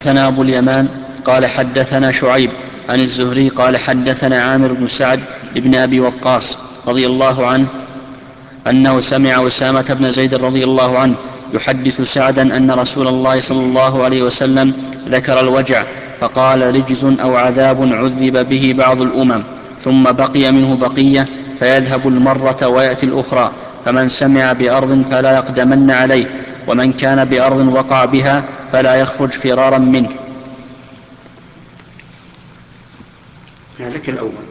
حدثنا أبو اليمان قال حدثنا شعيب عن الزهري قال حدثنا عامر بن سعد بن أبي وقاص رضي الله عنه أنه سمع أسامة بن زيد رضي الله عنه يحدث سعدا أن رسول الله صلى الله عليه وسلم ذكر الوجع فقال رجز أو عذاب عذب به بعض الأمم ثم بقي منه بقية فيذهب المرة ويأتي الأخرى، فمن سمع بأرض فلا يقدمن عليه، ومن كان بأرض وقع بها فلا يخرج فرارا منه. هذاك الأول